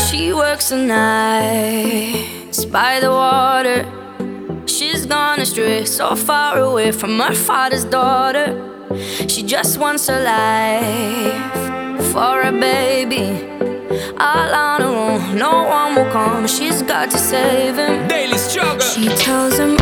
She works the nights by the water. She's gone astray, so far away from her father's daughter. She just wants her life for a baby. All on her own, no one will come. She's got to save him. Daily struggle. She tells him